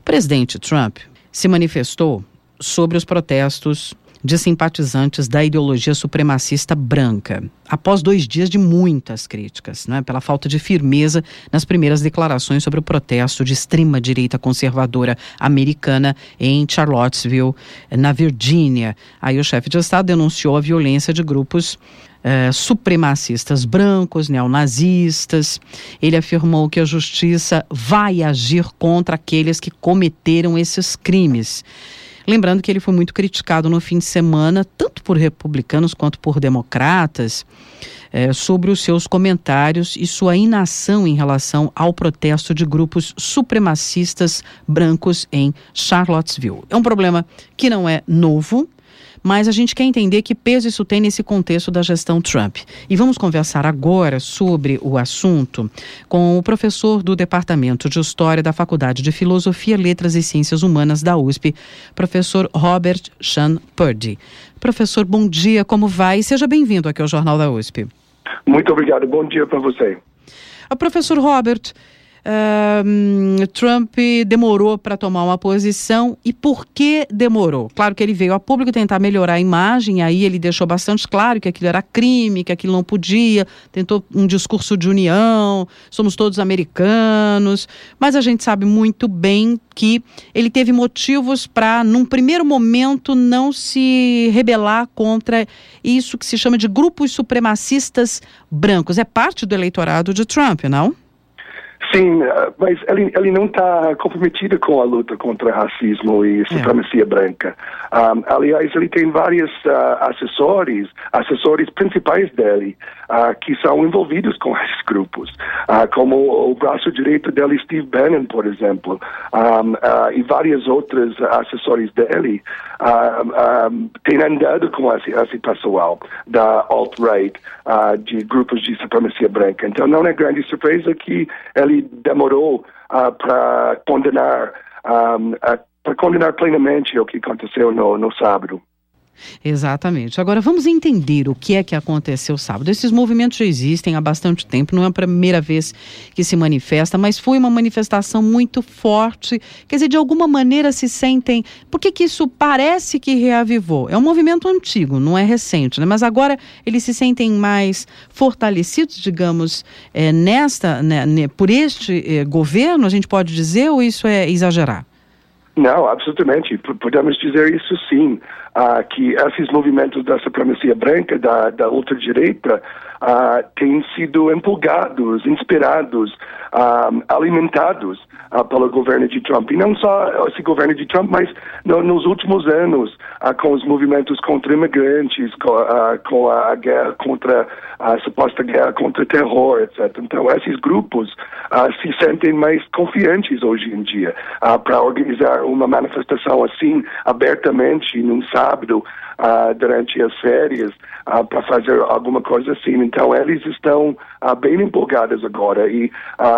presidente Trump se manifestou sobre os protestos de simpatizantes da ideologia supremacista branca, após 2 dias de muitas críticas, né, pela falta de firmeza nas primeiras declarações sobre o protesto de extrema-direita conservadora americana em Charlottesville, na Virgínia. Aí o chefe de Estado denunciou a violência de grupos supremacistas brancos, neonazistas. Ele afirmou que a justiça vai agir contra aqueles que cometeram esses crimes. Lembrando que ele foi muito criticado no fim de semana, tanto por republicanos quanto por democratas, sobre os seus comentários e sua inação em relação ao protesto de grupos supremacistas brancos em Charlottesville. É um problema que não é novo, mas a gente quer entender que peso isso tem nesse contexto da gestão Trump. E vamos conversar agora sobre o assunto com o professor do Departamento de História da Faculdade de Filosofia, Letras e Ciências Humanas da USP, professor Robert Sean Purdy. Professor, bom dia, como vai? Seja bem-vindo aqui ao Jornal da USP. Muito obrigado, bom dia para você. Professor Robert, Trump demorou para tomar uma posição, e por que demorou? Claro que ele veio a público tentar melhorar a imagem, aí ele deixou bastante claro que aquilo era crime, que aquilo não podia, tentou um discurso de união, somos todos americanos, mas a gente sabe muito bem que ele teve motivos para, num primeiro momento, não se rebelar contra isso que se chama de grupos supremacistas brancos. É parte do eleitorado de Trump, não? Sim, mas ele não está comprometido com a luta contra racismo e supremacia branca. Aliás, ele tem vários assessores principais dele, que são envolvidos com esses grupos, como o braço direito dele, Steve Bannon, por exemplo, e vários outros assessores dele têm andado com esse pessoal da alt-right, de grupos de supremacia branca. Então não é grande surpresa que ele demorou para condenar plenamente o que aconteceu no sábado. Exatamente. Agora vamos entender o que é que aconteceu sábado. Esses movimentos já existem há bastante tempo, não é a primeira vez que se manifesta, mas foi uma manifestação muito forte. Quer dizer, de alguma maneira se sentem... Por que isso parece que reavivou? É um movimento antigo, não é recente, né? Mas agora eles se sentem mais fortalecidos, digamos, por este governo, a gente pode dizer, ou isso é exagerar? Não, absolutamente. Podemos dizer isso sim, que esses movimentos da supremacia branca, da ultradireita, têm sido empolgados, inspirados, alimentados pelo governo de Trump. E não só esse governo de Trump, mas nos últimos anos, com os movimentos contra imigrantes, com a guerra contra a suposta guerra contra o terror, etc. Então, esses grupos se sentem mais confiantes hoje em dia para organizar uma manifestação assim, abertamente, num sábado, durante as férias, para fazer alguma coisa assim. Então, eles estão bem empolgados agora e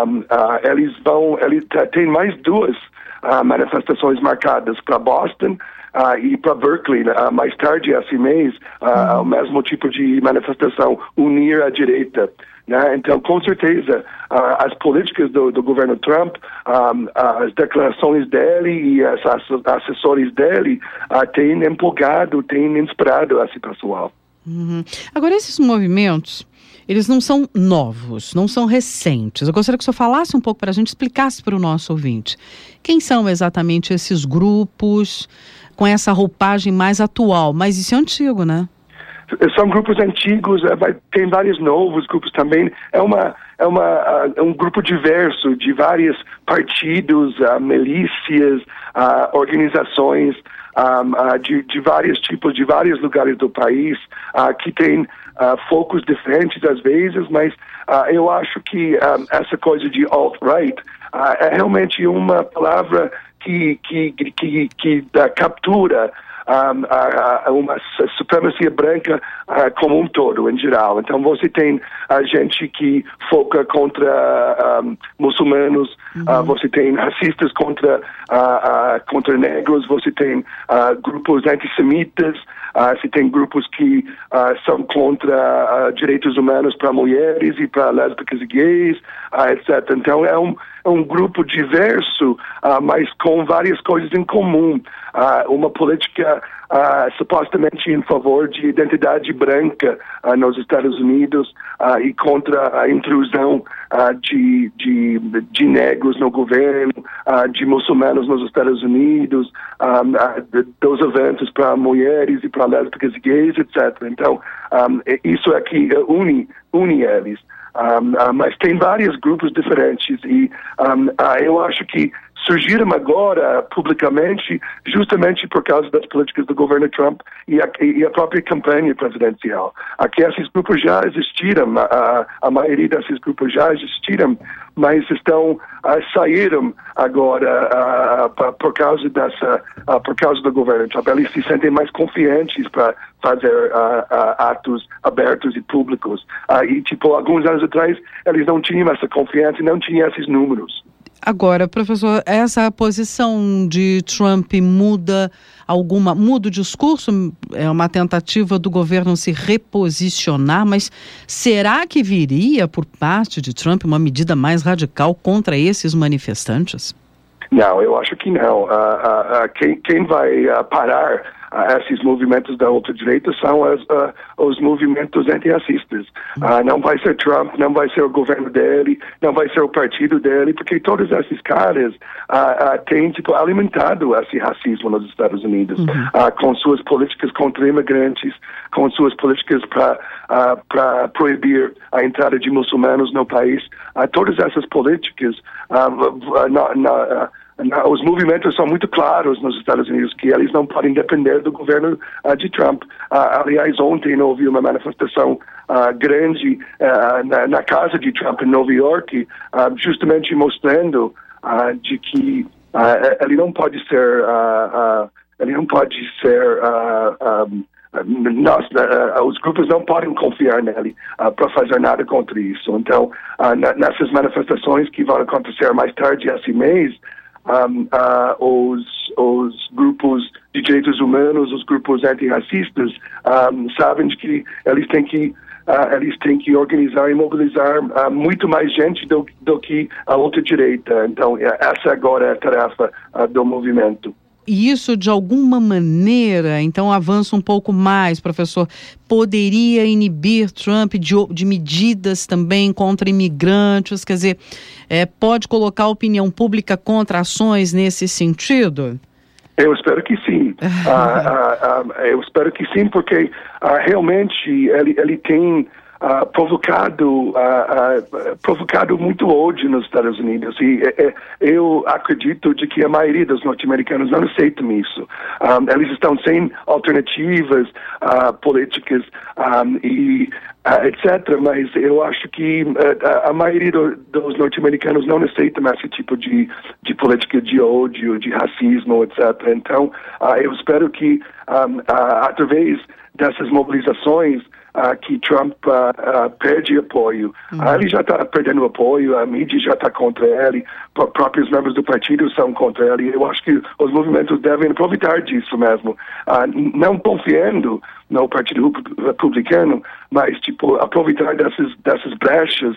ele tem mais 2 manifestações marcadas para Boston e para Berkeley, mais tarde esse mês, o mesmo tipo de manifestação, unir a direita. Né? Então, com certeza, as políticas do governo Trump, as declarações dele e os assessores dele têm empolgado, têm inspirado esse pessoal. Uhum. Agora, esses movimentos, eles não são novos, não são recentes. Eu gostaria que o senhor falasse um pouco para a gente, explicasse para o nosso ouvinte. Quem são exatamente esses grupos com essa roupagem mais atual? Mas isso é antigo, né? São grupos antigos, tem vários novos grupos também. É um grupo diverso de vários partidos, milícias, organizações de vários tipos, de vários lugares do país, que tem focos diferentes às vezes, mas eu acho que essa coisa de alt-right é realmente uma palavra que captura uma supremacia branca como um todo, em geral. Então, você tem gente que foca contra muçulmanos, você tem racistas contra negros, você tem grupos antissemitas, se tem grupos que são contra direitos humanos para mulheres e para lésbicas e gays, etc. Então é um grupo diverso, mas com várias coisas em comum. Uma política supostamente em favor de identidade branca nos Estados Unidos e contra a intrusão de negros no governo, de muçulmanos nos Estados Unidos, dos eventos para mulheres e para lésbicas e gays, etc. Então, isso aqui une eles. Mas tem vários grupos diferentes e eu acho que surgiram agora publicamente justamente por causa das políticas do governo Trump e a própria campanha presidencial. Aqui esses grupos já existiram, a maioria desses grupos já existiram, mas saíram agora por causa do governo Trump. Eles se sentem mais confiantes para fazer atos abertos e públicos. E alguns anos atrás eles não tinham essa confiança e não tinham esses números. Agora, professor, essa posição de Trump muda o discurso? É uma tentativa do governo se reposicionar, mas será que viria por parte de Trump uma medida mais radical contra esses manifestantes? Não, eu acho que não. Quem vai parar esses movimentos da ultradireita são os movimentos antirracistas. Não vai ser Trump, não vai ser o governo dele, não vai ser o partido dele, porque todos esses caras têm alimentado esse racismo nos Estados Unidos, com suas políticas contra imigrantes, com suas políticas para proibir a entrada de muçulmanos no país. Todas essas políticas os movimentos são muito claros nos Estados Unidos que eles não podem depender do governo de Trump. Aliás, ontem houve uma manifestação grande na casa de Trump em Nova York, justamente mostrando de que ele não pode ser os grupos não podem confiar nele para fazer nada contra isso. Então, nessas manifestações que vão acontecer mais tarde esse mês, os grupos de direitos humanos, os grupos antirracistas, sabem de que eles têm que organizar e mobilizar muito mais gente do que a outra direita. Então, essa agora é a tarefa do movimento. E isso, de alguma maneira, então avança um pouco mais, professor, poderia inibir Trump de medidas também contra imigrantes? Quer dizer, pode colocar a opinião pública contra ações nesse sentido? Eu espero que sim. Eu espero que sim, porque realmente ele tem provocado muito ódio nos Estados Unidos e eu acredito de que a maioria dos norte-americanos não aceitam isso. Eles estão sem alternativas políticas e etc. Mas eu acho que a maioria dos norte-americanos não aceitam esse tipo de política de ódio, de racismo, etc. Então, eu espero que através dessas mobilizações que Trump perde apoio. Ele já está perdendo apoio, a mídia já está contra ele, próprios membros do partido são contra ele. Eu acho que os movimentos devem aproveitar disso mesmo, não confiando no Partido Republicano, mas aproveitar dessas brechas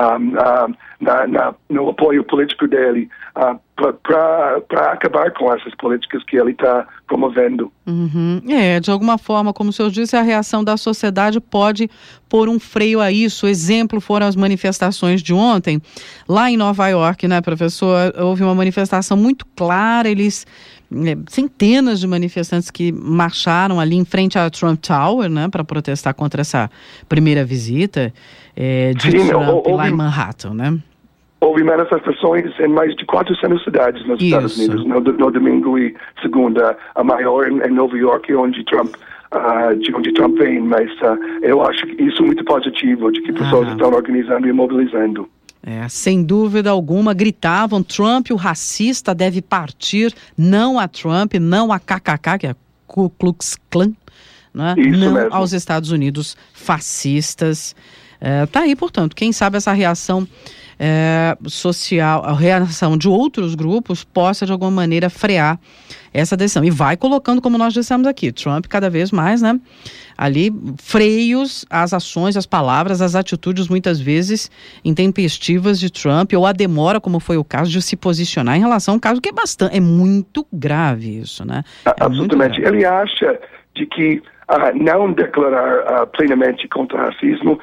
no apoio político dele para acabar com essas políticas que ele está promovendo. De alguma forma, como o senhor disse, a reação da sociedade pode pôr um freio a isso. Exemplo foram as manifestações de ontem, lá em Nova York, né, professor? Houve uma manifestação muito clara, centenas de manifestantes que marcharam ali em frente à Trump Tower, né, para protestar contra essa primeira visita de Trump lá em Manhattan, né? Houve manifestações em mais de 400 cidades nos Estados Unidos, no domingo e segunda, a maior em Nova York, onde Trump vem, mas eu acho que isso é muito positivo, de que pessoas estão organizando e mobilizando. Sem dúvida alguma, gritavam: Trump, o racista, deve partir, não a Trump, não a KKK, que é a Ku Klux Klan, né? Não mesmo. Aos Estados Unidos fascistas. Tá aí, portanto, quem sabe essa reação social, a reação de outros grupos possa de alguma maneira frear essa decisão. E vai colocando, como nós dissemos aqui, Trump cada vez mais, né, ali freios às ações, às palavras, às atitudes muitas vezes intempestivas de Trump, ou a demora, como foi o caso, de se posicionar em relação a um caso que é muito grave isso, né? Absolutamente. Ele acha de que não declarar plenamente contra o racismo,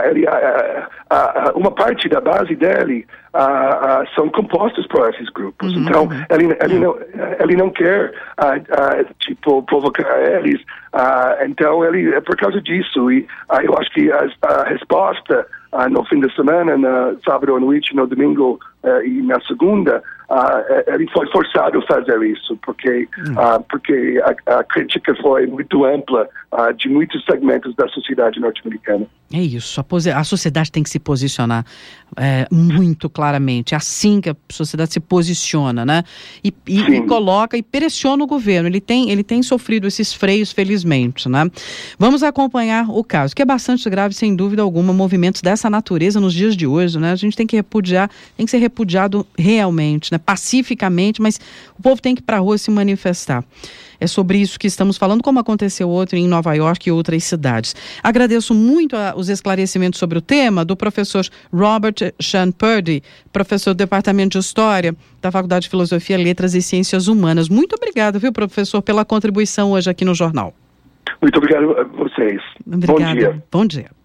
uma parte da base dele são compostos por esses grupos. Então, ele não quer provocar eles. Então, por causa disso, e eu acho que a resposta no fim de semana, no sábado à noite, no domingo e na segunda, ele foi forçado a fazer isso, porque a crítica foi muito ampla de muitos segmentos da sociedade norte-americana. É isso, a sociedade tem que se posicionar muito claramente, é assim que a sociedade se posiciona, né? E coloca e pressiona o governo, ele tem sofrido esses freios, felizmente, né? Vamos acompanhar o caso, que é bastante grave, sem dúvida alguma, movimentos dessa natureza nos dias de hoje, né? A gente tem que repudiar, tem que ser repudiado realmente, né? Pacificamente, mas o povo tem que ir para a rua se manifestar. É sobre isso que estamos falando, como aconteceu outro em Nova York e outras cidades. Agradeço muito os esclarecimentos sobre o tema do professor Robert Sean Purdy, professor do Departamento de História da Faculdade de Filosofia, Letras e Ciências Humanas. Muito obrigado, viu, professor, pela contribuição hoje aqui no Jornal. Muito obrigado a vocês. Obrigada. Bom dia. Bom dia.